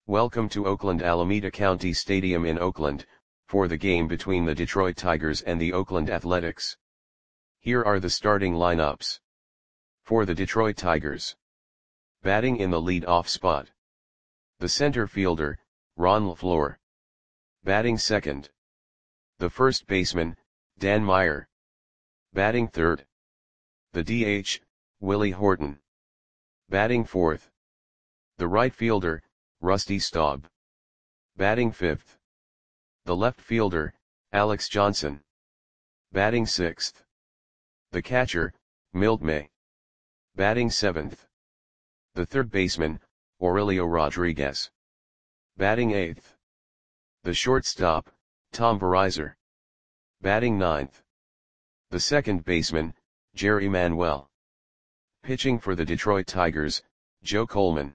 Welcome to Oakland Alameda County Stadium in Oakland, for the game between the Detroit Tigers and the Oakland Athletics. Here are the starting lineups. For the Detroit Tigers. Batting in the lead-off spot. The center fielder, Ron LeFlore. Batting second. The first baseman, Dan Meyer. Batting third. The DH, Willie Horton. Batting fourth. The right fielder, Rusty Staub. Batting fifth. The left fielder, Alex Johnson. Batting sixth. The catcher, Milt May. Batting seventh. The third baseman, Aurelio Rodriguez. Batting eighth. The shortstop, Tom Verizar. Batting ninth. The second baseman, Jerry Manuel. Pitching for the Detroit Tigers, Joe Coleman.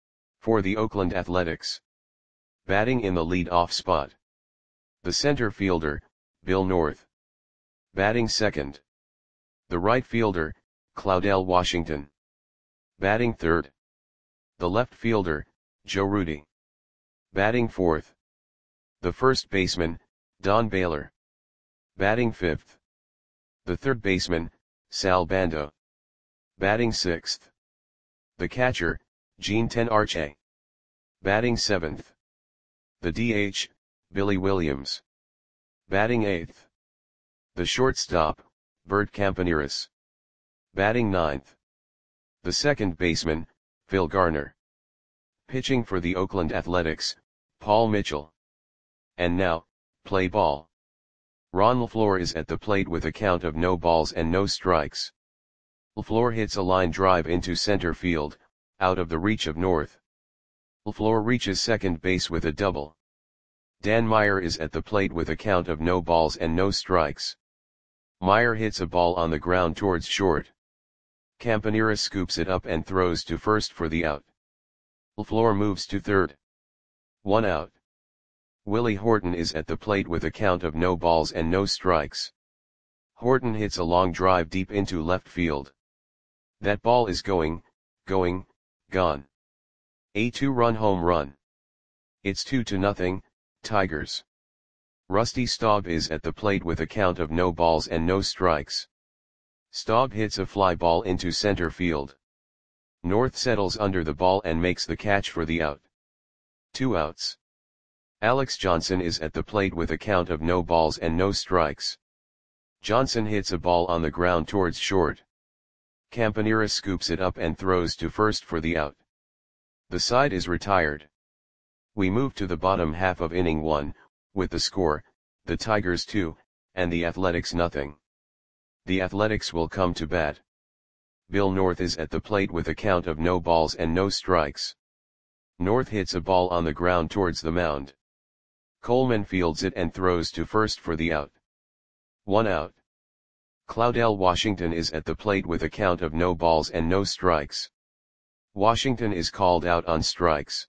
For the Oakland Athletics. Batting in the lead-off spot. The center fielder, Bill North. Batting second. The right fielder, Claudell Washington. Batting third. The left fielder, Joe Rudi. Batting fourth. The first baseman, Don Baylor. Batting fifth. The third baseman, Sal Bando. Batting sixth. The catcher, Gene Tenarche. Batting seventh. The DH, Billy Williams. Batting eighth. The shortstop, Bert Campaneris. Batting ninth. The second baseman, Phil Garner. Pitching for the Oakland Athletics, Paul Mitchell. And now, play ball. Ron LeFlore is at the plate with a count of no balls and no strikes. LeFlore hits a line drive into center field, out of the reach of North. LeFlore reaches second base with a double. Dan Meyer is at the plate with a count of no balls and no strikes. Meyer hits a ball on the ground towards short. Campaneris scoops it up and throws to first for the out. LeFlore moves to third. 1 out. Willie Horton is at the plate with a count of no balls and no strikes. Horton hits a long drive deep into left field. That ball is gone. A 2-run home run. It's 2-0, Tigers. Rusty Staub is at the plate with a count of no balls and no strikes. Staub hits a fly ball into center field. North settles under the ball and makes the catch for the out. 2 outs. Alex Johnson is at the plate with a count of no balls and no strikes. Johnson hits a ball on the ground towards short. Campaneris scoops it up and throws to first for the out. The side is retired. We move to the bottom half of inning 1, with the score, the Tigers 2, and the Athletics nothing. The Athletics will come to bat. Bill North is at the plate with a count of no balls and no strikes. North hits a ball on the ground towards the mound. Coleman fields it and throws to first for the out. 1 out. Claudell Washington is at the plate with a count of no balls and no strikes. Washington is called out on strikes.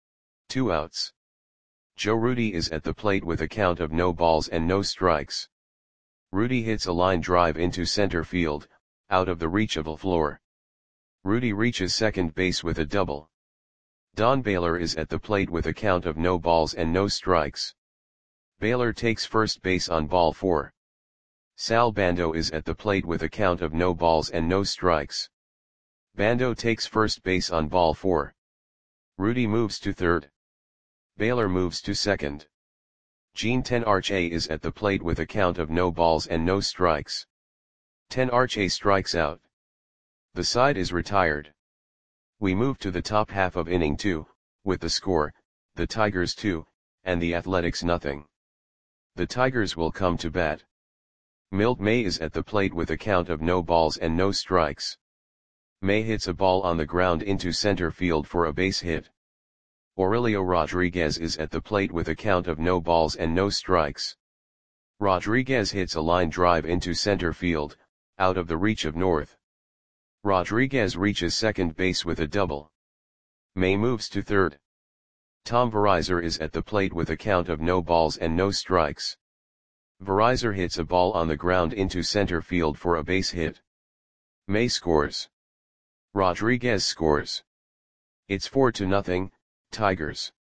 2 outs. Joe Rudi is at the plate with a count of no balls and no strikes. Rudi hits a line drive into center field, out of the reach of LeFlore. Rudi reaches second base with a double. Don Baylor is at the plate with a count of no balls and no strikes. Baylor takes first base on ball 4. Sal Bando is at the plate with a count of no balls and no strikes. Bando takes first base on ball 4. Rudi moves to third. Baylor moves to second. Gene Tenarche is at the plate with a count of no balls and no strikes. Tenarche strikes out. The side is retired. We move to the top half of inning 2, with the score, the Tigers 2, and the Athletics nothing. The Tigers will come to bat. Milt May is at the plate with a count of no balls and no strikes. May hits a ball on the ground into center field for a base hit. Aurelio Rodriguez is at the plate with a count of no balls and no strikes. Rodriguez hits a line drive into center field, out of the reach of North. Rodriguez reaches second base with a double. May moves to third. Tom Verizar is at the plate with a count of no balls and no strikes. Verizar hits a ball on the ground into center field for a base hit. May scores. Rodriguez scores. It's 4-0, Tigers.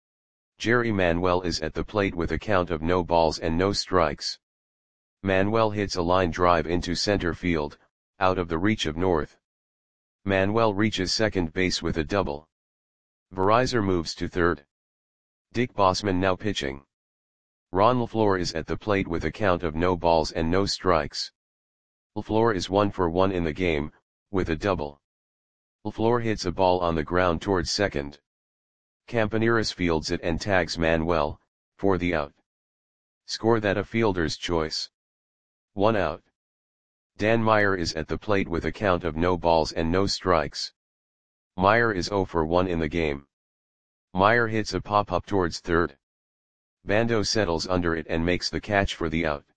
Jerry Manuel is at the plate with a count of no balls and no strikes. Manuel hits a line drive into center field, out of the reach of North. Manuel reaches second base with a double. Verizar moves to third. Dick Bossman now pitching. Ron LaFleur is at the plate with a count of no balls and no strikes. LaFleur is 1 for 1 in the game, with a double. LaFleur hits a ball on the ground towards second. Campaneris fields it and tags Manuel, for the out. Score that a fielder's choice. 1 out. Dan Meyer is at the plate with a count of no balls and no strikes. Meyer is 0 for 1 in the game. Meyer hits a pop-up towards third. Bando settles under it and makes the catch for the out.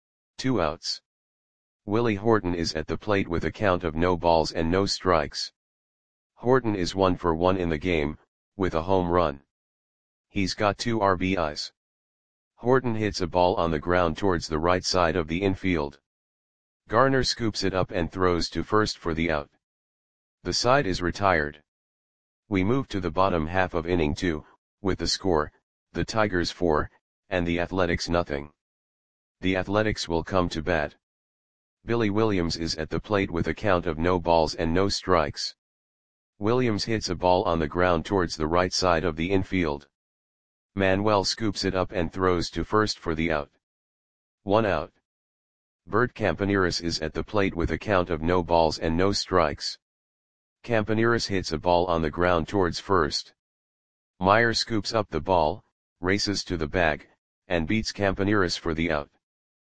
2 outs. Willie Horton is at the plate with a count of no balls and no strikes. Horton is 1 for 1 in the game, with a home run. He's got 2 RBIs. Horton hits a ball on the ground towards the right side of the infield. Garner scoops it up and throws to first for the out. The side is retired. We move to the bottom half of inning 2, with the score, the Tigers 4, and the Athletics nothing. The Athletics will come to bat. Billy Williams is at the plate with a count of no balls and no strikes. Williams hits a ball on the ground towards the right side of the infield. Manuel scoops it up and throws to first for the out. 1 out. Bert Campaneris is at the plate with a count of no balls and no strikes. Campaneris hits a ball on the ground towards first. Meyer scoops up the ball, races to the bag, and beats Campaneris for the out.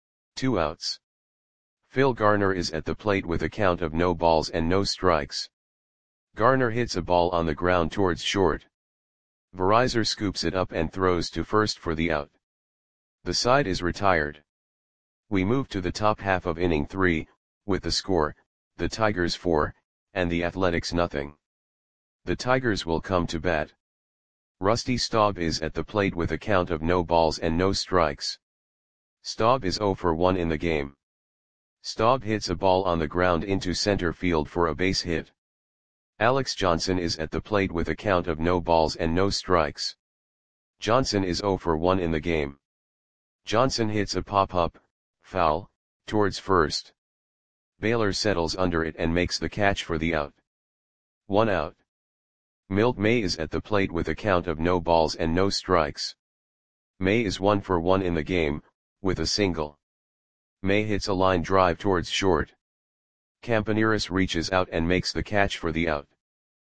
2 outs. Phil Garner is at the plate with a count of no balls and no strikes. Garner hits a ball on the ground towards short. Verizar scoops it up and throws to first for the out. The side is retired. We move to the top half of inning 3, with the score, the Tigers 4, and the Athletics nothing. The Tigers will come to bat. Rusty Staub is at the plate with a count of no balls and no strikes. Staub is 0 for 1 in the game. Staub hits a ball on the ground into center field for a base hit. Alex Johnson is at the plate with a count of no balls and no strikes. Johnson is 0 for 1 in the game. Johnson hits a pop-up, foul, towards first. Baylor settles under it and makes the catch for the out. 1 out. Milt May is at the plate with a count of no balls and no strikes. May is 1 for 1 in the game, with a single. May hits a line drive towards short. Campaneris reaches out and makes the catch for the out.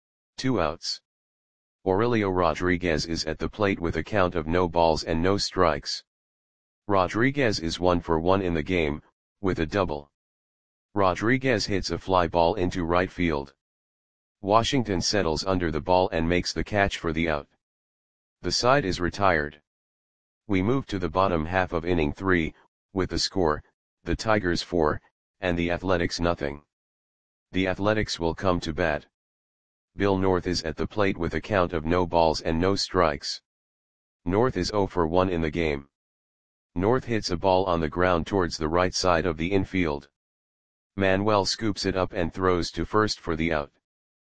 2 outs. Aurelio Rodriguez is at the plate with a count of no balls and no strikes. Rodriguez is 1 for 1 in the game, with a double. Rodriguez hits a fly ball into right field. Washington settles under the ball and makes the catch for the out. The side is retired. We move to the bottom half of inning 3, with the score, the Tigers 4, and the Athletics nothing. The Athletics will come to bat. Bill North is at the plate with a count of no balls and no strikes. North is 0 for 1 in the game. North hits a ball on the ground towards the right side of the infield. Manuel scoops it up and throws to first for the out.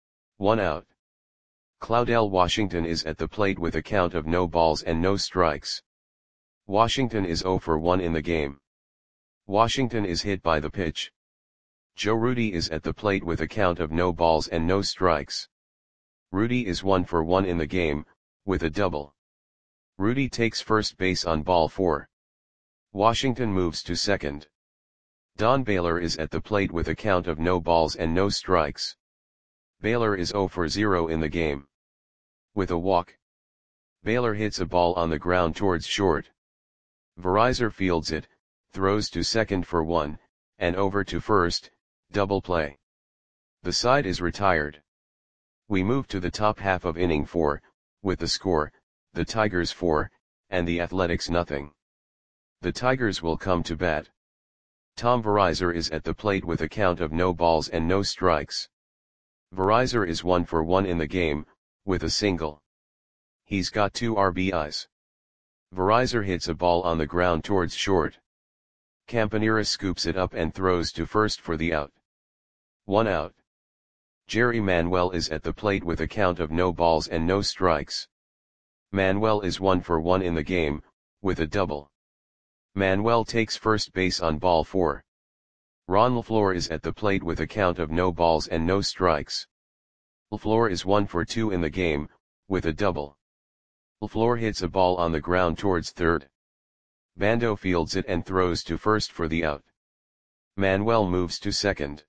1 out. Claudel Washington is at the plate with a count of no balls and no strikes. Washington is 0 for 1 in the game. Washington is hit by the pitch. Joe Rudy is at the plate with a count of no balls and no strikes. Rudy is 1 for 1 in the game, with a double. Rudy takes first base on ball 4. Washington moves to second. Don Baylor is at the plate with a count of no balls and no strikes. Baylor is 0 for 0 in the game. With a walk. Baylor hits a ball on the ground towards short. Verizar fields it, throws to second for 1, and over to first, double play. The side is retired. We move to the top half of inning 4, with the score, the Tigers 4, and the Athletics nothing. The Tigers will come to bat. Tom Verizar is at the plate with a count of no balls and no strikes. Verizar is 1 for 1 in the game, with a single. He's got 2 RBIs. Verizar hits a ball on the ground towards short. Campaneris scoops it up and throws to first for the out. 1 out. Jerry Manuel is at the plate with a count of no balls and no strikes. Manuel is 1 for 1 in the game, with a double. Manuel takes first base on ball 4. Ron LaFleur is at the plate with a count of no balls and no strikes. LaFleur is 1 for 2 in the game, with a double. LaFleur hits a ball on the ground towards third. Bando fields it and throws to first for the out. Manuel moves to second.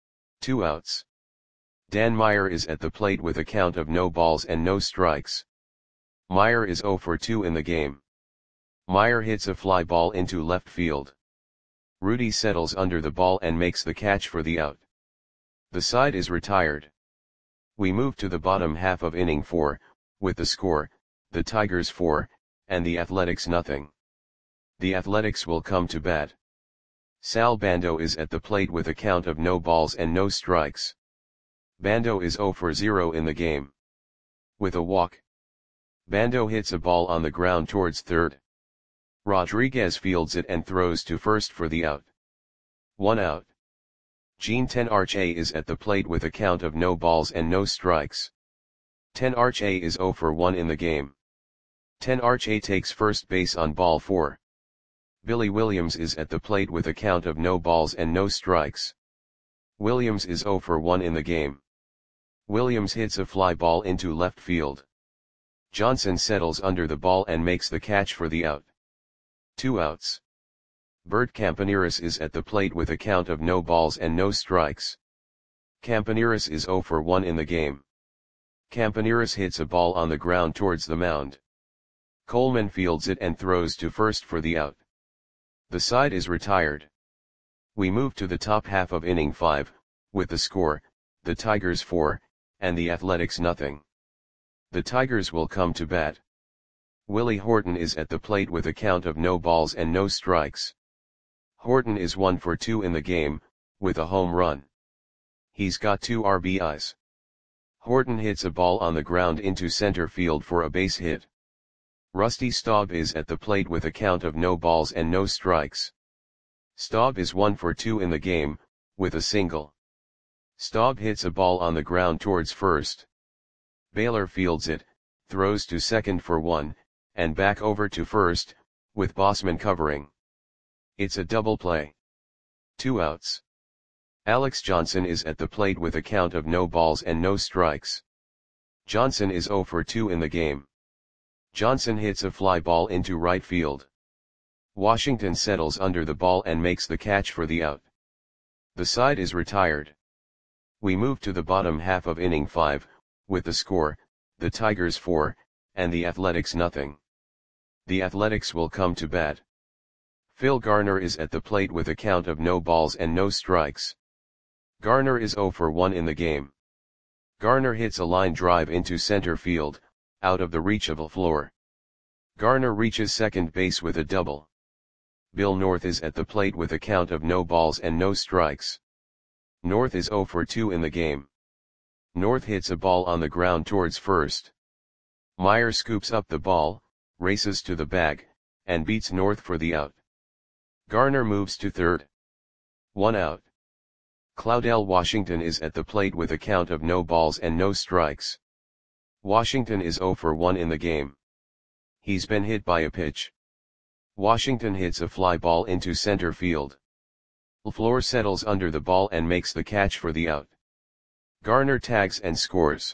2 outs. Dan Meyer is at the plate with a count of no balls and no strikes. Meyer is 0 for 2 in the game. Meyer hits a fly ball into left field. Rudy settles under the ball and makes the catch for the out. The side is retired. We move to the bottom half of inning 4, with the score, the Tigers 4, and the Athletics nothing. The Athletics will come to bat. Sal Bando is at the plate with a count of no balls and no strikes. Bando is 0 for 0 in the game. With a walk. Bando hits a ball on the ground towards third. Rodriguez fields it and throws to first for the out. 1 out. Gene Tenarche is at the plate with a count of no balls and no strikes. Tenarche is 0 for 1 in the game. Tenarche takes first base on ball 4. Billy Williams is at the plate with a count of no balls and no strikes. Williams is 0 for 1 in the game. Williams hits a fly ball into left field. Johnson settles under the ball and makes the catch for the out. 2 outs. Bert Campaneris is at the plate with a count of no balls and no strikes. Campaneris is 0 for 1 in the game. Campaneris hits a ball on the ground towards the mound. Coleman fields it and throws to first for the out. The side is retired. We move to the top half of inning 5, with the score, the Tigers 4, and the Athletics nothing. The Tigers will come to bat. Willie Horton is at the plate with a count of no balls and no strikes. Horton is 1 for 2 in the game, with a home run. He's got 2 RBIs. Horton hits a ball on the ground into center field for a base hit. Rusty Staub is at the plate with a count of no balls and no strikes. Staub is 1 for 2 in the game, with a single. Staub hits a ball on the ground towards first. Baylor fields it, throws to second for 1, and back over to first, with Bossman covering. It's a double play. 2 outs. Alex Johnson is at the plate with a count of no balls and no strikes. Johnson is 0 for 2 in the game. Johnson hits a fly ball into right field. Washington settles under the ball and makes the catch for the out. The side is retired. We move to the bottom half of inning 5, with the score, the Tigers 4, and the Athletics nothing. The Athletics will come to bat. Phil Garner is at the plate with a count of no balls and no strikes. Garner is 0 for 1 in the game. Garner hits a line drive into center field, out of the reach of LaFleur. Garner reaches second base with a double. Bill North is at the plate with a count of no balls and no strikes. North is 0 for 2 in the game. North hits a ball on the ground towards first. Meyer scoops up the ball, races to the bag, and beats North for the out. Garner moves to third. 1 out. Claudell Washington is at the plate with a count of no balls and no strikes. Washington is 0 for 1 in the game. He's been hit by a pitch. Washington hits a fly ball into center field. LaFleur settles under the ball and makes the catch for the out. Garner tags and scores.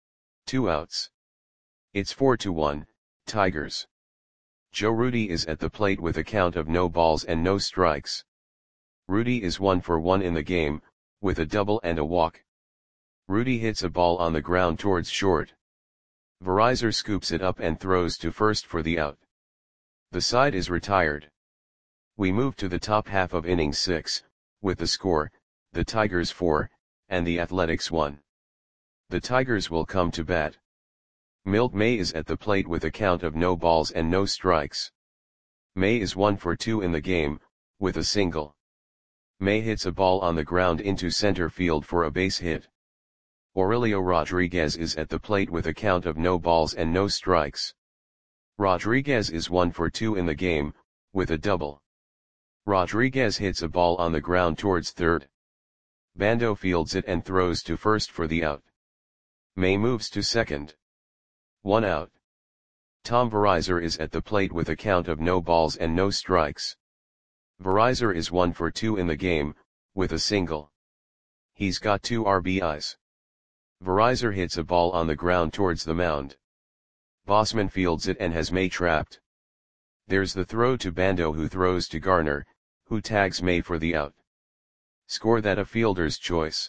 2 outs. It's 4-1, Tigers. Joe Rudy is at the plate with a count of no balls and no strikes. Rudy is 1 for 1 in the game, with a double and a walk. Rudy hits a ball on the ground towards short. Verizor scoops it up and throws to first for the out. The side is retired. We move to the top half of inning 6, with the score, the Tigers 4, and the Athletics 1. The Tigers will come to bat. Milt May is at the plate with a count of no balls and no strikes. May is 1 for 2 in the game, with a single. May hits a ball on the ground into center field for a base hit. Aurelio Rodriguez is at the plate with a count of no balls and no strikes. Rodriguez is 1 for 2 in the game, with a double. Rodriguez hits a ball on the ground towards third. Bando fields it and throws to first for the out. May moves to second. 1 out. Tom Verizor is at the plate with a count of no balls and no strikes. Verizor is 1 for 2 in the game, with a single. He's got 2 RBIs. Verizor hits a ball on the ground towards the mound. Bossman fields it and has May trapped. There's the throw to Bando, who throws to Garner, who tags May for the out. Score that a fielder's choice.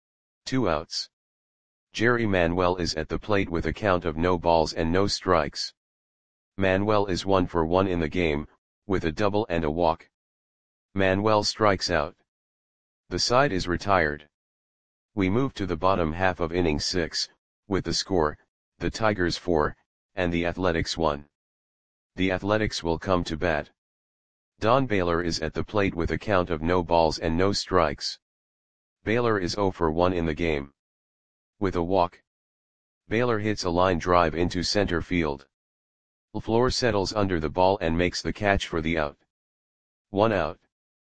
2 outs. Jerry Manuel is at the plate with a count of no balls and no strikes. Manuel is 1 for 1 in the game, with a double and a walk. Manuel strikes out. The side is retired. We move to the bottom half of inning 6, with the score, the Tigers 4, and the Athletics 1. The Athletics will come to bat. Don Baylor is at the plate with a count of no balls and no strikes. Baylor is 0 for 1 in the game. With a walk. Baylor hits a line drive into center field. LaFleur settles under the ball and makes the catch for the out. 1 out.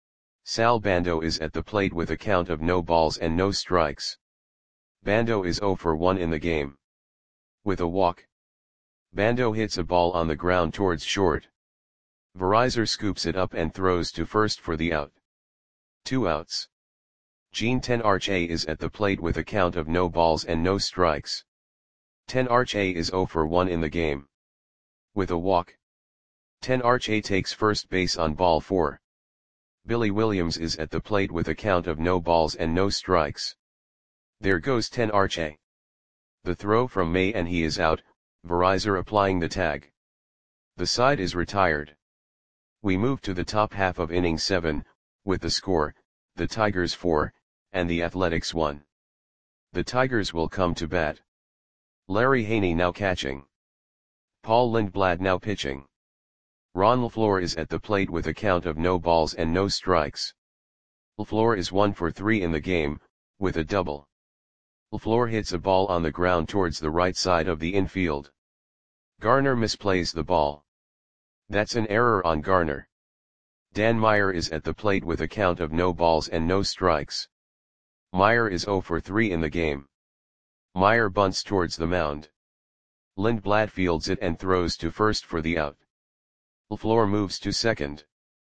Sal Bando is at the plate with a count of no balls and no strikes. Bando is 0 for 1 in the game. With a walk. Bando hits a ball on the ground towards short. Verizor scoops it up and throws to first for the out. 2 outs. Gene Tenarche is at the plate with a count of no balls and no strikes. Tenarche is 0 for 1 in the game. With a walk. Tenarche takes first base on ball 4. Billy Williams is at the plate with a count of no balls and no strikes. There goes Tenarche. The throw from May and he is out, Verizor applying the tag. The side is retired. We move to the top half of inning 7, with the score, the Tigers 4, and the Athletics 1. The Tigers will come to bat. Larry Haney now catching. Paul Lindblad now pitching. Ron LaFleur is at the plate with a count of no balls and no strikes. LaFleur is 1 for 3 in the game, with a double. LaFleur hits a ball on the ground towards the right side of the infield. Garner misplays the ball. That's an error on Garner. Dan Meyer is at the plate with a count of no balls and no strikes. Meyer is 0 for 3 in the game. Meyer bunts towards the mound. Lindblad fields it and throws to first for the out. LaFleur moves to second.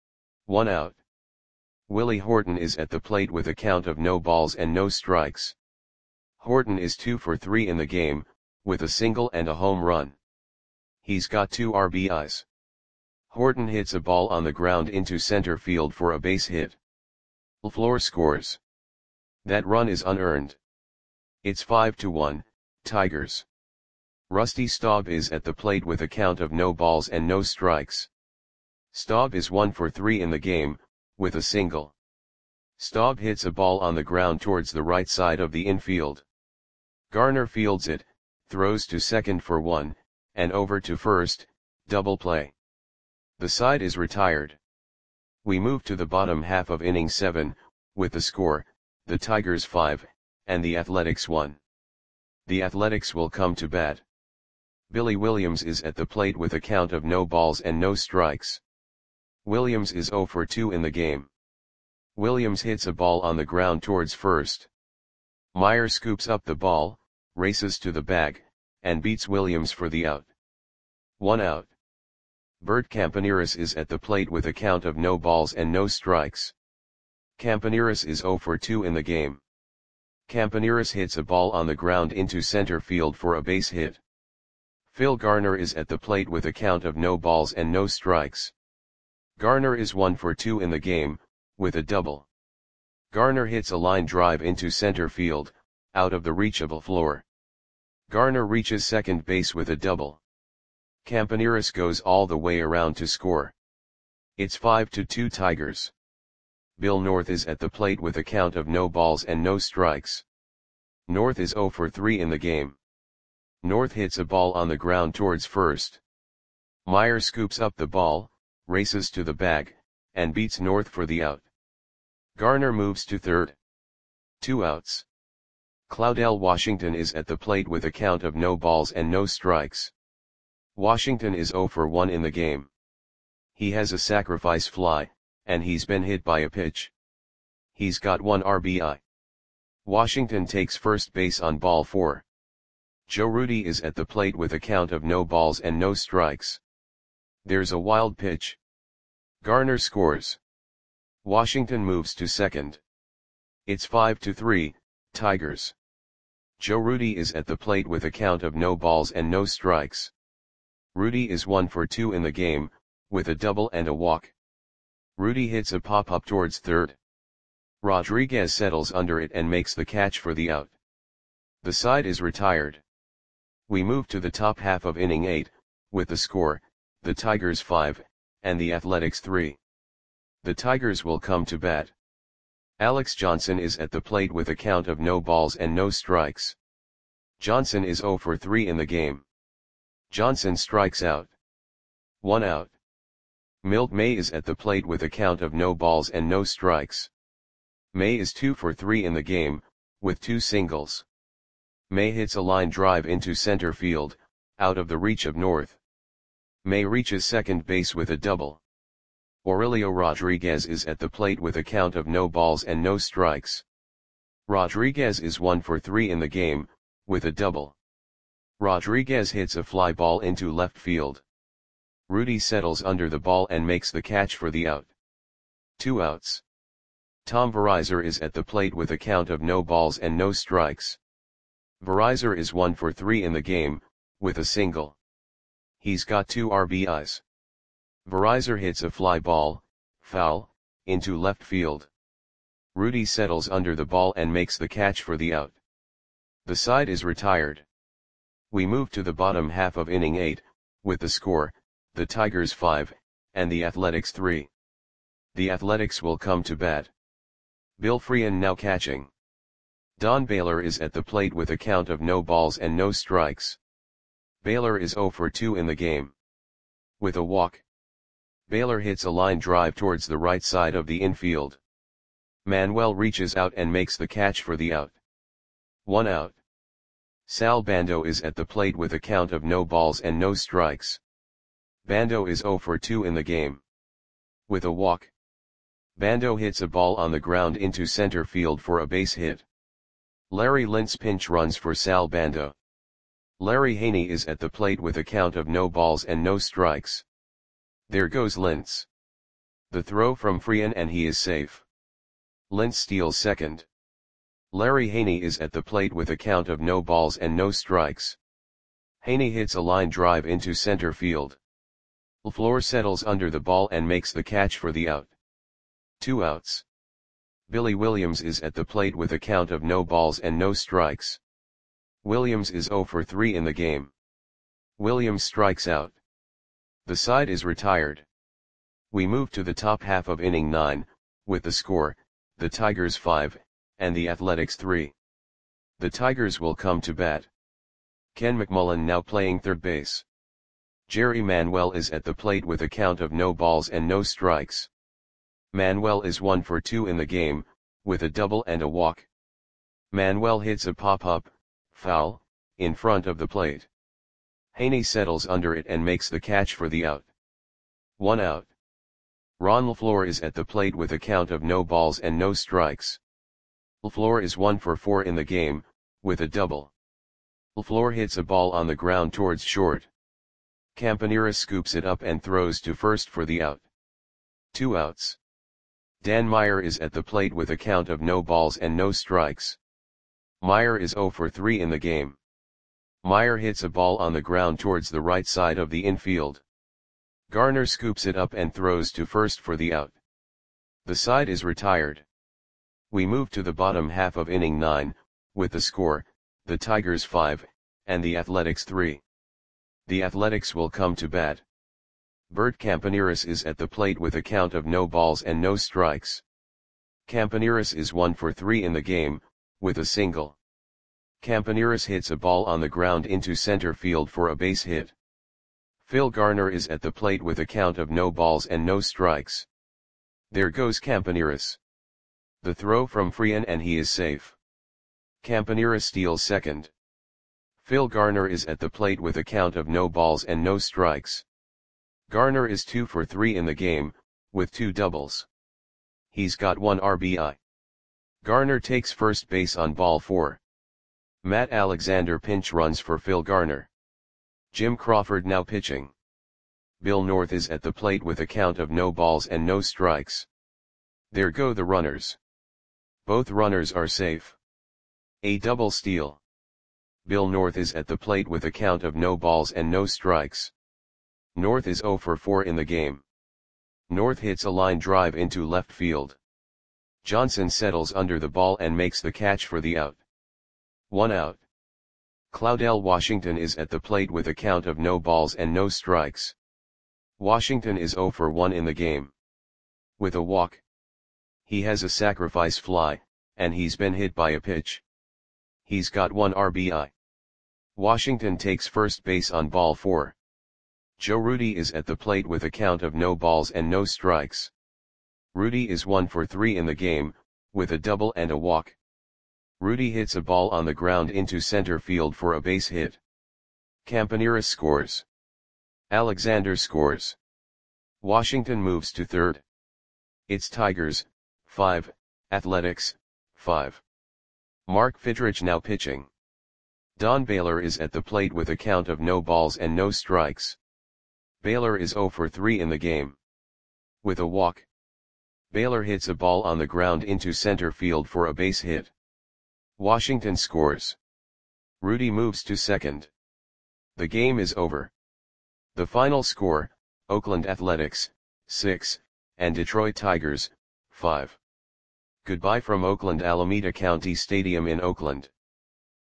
1 out. Willie Horton is at the plate with a count of no balls and no strikes. Horton is 2 for 3 in the game, with a single and a home run. He's got 2 RBIs. Horton hits a ball on the ground into center field for a base hit. LaFleur scores. That run is unearned. It's 5-1, Tigers. Rusty Staub is at the plate with a count of no balls and no strikes. Staub is 1 for 3 in the game, with a single. Staub hits a ball on the ground towards the right side of the infield. Garner fields it, throws to second for 1, and over to first, double play. The side is retired. We move to the bottom half of inning 7, with the score, the Tigers 5, and the Athletics 1. The Athletics will come to bat. Billy Williams is at the plate with a count of no balls and no strikes. Williams is 0 for 2 in the game. Williams hits a ball on the ground towards first. Meyer scoops up the ball, races to the bag, and beats Williams for the out. 1 out. Bert Campaneris is at the plate with a count of no balls and no strikes. Campaneris is 0 for 2 in the game. Campaneris hits a ball on the ground into center field for a base hit. Phil Garner is at the plate with a count of no balls and no strikes. Garner is 1 for 2 in the game, with a double. Garner hits a line drive into center field, out of the reach of LaFleur. Garner reaches second base with a double. Campaneris goes all the way around to score. It's 5-2 Tigers. Bill North is at the plate with a count of no balls and no strikes. North is 0 for 3 in the game. North hits a ball on the ground towards first. Meyer scoops up the ball, races to the bag, and beats North for the out. Garner moves to third. 2 outs. Claudell Washington is at the plate with a count of no balls and no strikes. Washington is 0 for 1 in the game. He has a sacrifice fly, and he's been hit by a pitch. He's got 1 RBI. Washington takes first base on ball 4. Joe Rudi is at the plate with a count of no balls and no strikes. There's a wild pitch. Garner scores. Washington moves to second. It's 5-3, Tigers. Joe Rudi is at the plate with a count of no balls and no strikes. Rudi is 1 for 2 in the game, with a double and a walk. Rudi hits a pop-up towards third. Rodriguez settles under it and makes the catch for the out. The side is retired. We move to the top half of inning 8, with the score, the Tigers 5, and the Athletics 3. The Tigers will come to bat. Alex Johnson is at the plate with a count of no balls and no strikes. Johnson is 0 for 3 in the game. Johnson strikes out. 1 out. Milt May is at the plate with a count of no balls and no strikes. May is 2 for 3 in the game, with 2 singles. May hits a line drive into center field, out of the reach of North. May reaches second base with a double. Aurelio Rodriguez is at the plate with a count of no balls and no strikes. Rodriguez is 1 for 3 in the game, with a double. Rodriguez hits a fly ball into left field. Rudi settles under the ball and makes the catch for the out. 2 outs. Tom Verizar is at the plate with a count of no balls and no strikes. Verizar is 1 for 3 in the game, with a single. He's got 2 RBIs. Verizar hits a fly ball, foul, into left field. Rudi settles under the ball and makes the catch for the out. The side is retired. We move to the bottom half of inning 8, with the score, the Tigers 5, and the Athletics 3. The Athletics will come to bat. Bill Freehan now catching. Don Baylor is at the plate with a count of no balls and no strikes. Baylor is 0 for 2 in the game. With a walk. Baylor hits a line drive towards the right side of the infield. Manuel reaches out and makes the catch for the out. 1 out. Sal Bando is at the plate with a count of no balls and no strikes. Bando is 0 for 2 in the game. With a walk. Bando hits a ball on the ground into center field for a base hit. Larry Lintz pinch runs for Sal Bando. Larry Haney is at the plate with a count of no balls and no strikes. There goes Lintz. The throw from Freehan and he is safe. Lintz steals second. Larry Haney is at the plate with a count of no balls and no strikes. Haney hits a line drive into center field. LaFleur settles under the ball and makes the catch for the out. 2 outs. Billy Williams is at the plate with a count of no balls and no strikes. Williams is 0 for 3 in the game. Williams strikes out. The side is retired. We move to the top half of inning 9, with the score, the Tigers 5, and the Athletics 3. The Tigers will come to bat. Ken McMullen now playing third base. Jerry Manuel is at the plate with a count of no balls and no strikes. Manuel is 1 for 2 in the game, with a double and a walk. Manuel hits a pop-up, foul, in front of the plate. Haney settles under it and makes the catch for the out. 1 out. Ron LaFleur is at the plate with a count of no balls and no strikes. LaFleur is 1 for 4 in the game, with a double. LaFleur hits a ball on the ground towards short. Campaneris scoops it up and throws to first for the out. 2 outs. Dan Meyer is at the plate with a count of no balls and no strikes. Meyer is 0 for 3 in the game. Meyer hits a ball on the ground towards the right side of the infield. Garner scoops it up and throws to first for the out. The side is retired. We move to the bottom half of inning 9, with the score, the Tigers 5, and the Athletics 3. The Athletics will come to bat. Bert Campaneris is at the plate with a count of no balls and no strikes. Campaneris is 1 for 3 in the game, with a single. Campaneris hits a ball on the ground into center field for a base hit. Phil Garner is at the plate with a count of no balls and no strikes. There goes Campaneris. The throw from Freehan and he is safe. Campaneris steals second. Phil Garner is at the plate with a count of no balls and no strikes. Garner is 2 for 3 in the game, with 2 doubles. He's got 1 RBI. Garner takes first base on ball 4. Matt Alexander pinch runs for Phil Garner. Jim Crawford now pitching. Bill North is at the plate with a count of no balls and no strikes. There go the runners. Both runners are safe. A double steal. Bill North is at the plate with a count of no balls and no strikes. North is 0 for 4 in the game. North hits a line drive into left field. Johnson settles under the ball and makes the catch for the out. 1 out. Claudell Washington is at the plate with a count of no balls and no strikes. Washington is 0 for 1 in the game. With a walk. He has a sacrifice fly, and he's been hit by a pitch. He's got 1 RBI. Washington takes first base on ball 4. Joe Rudi is at the plate with a count of no balls and no strikes. Rudi is 1 for 3 in the game, with a double and a walk. Rudi hits a ball on the ground into center field for a base hit. Campaneris scores. Alexander scores. Washington moves to third. It's Tigers, 5, Athletics, 5. Mark Fidrych now pitching. Don Baylor is at the plate with a count of no balls and no strikes. Baylor is 0 for 3 in the game. With a walk. Baylor hits a ball on the ground into center field for a base hit. Washington scores. Rudi moves to second. The game is over. The final score, Oakland Athletics, 6, and Detroit Tigers, 5. Goodbye from Oakland Alameda County Stadium in Oakland.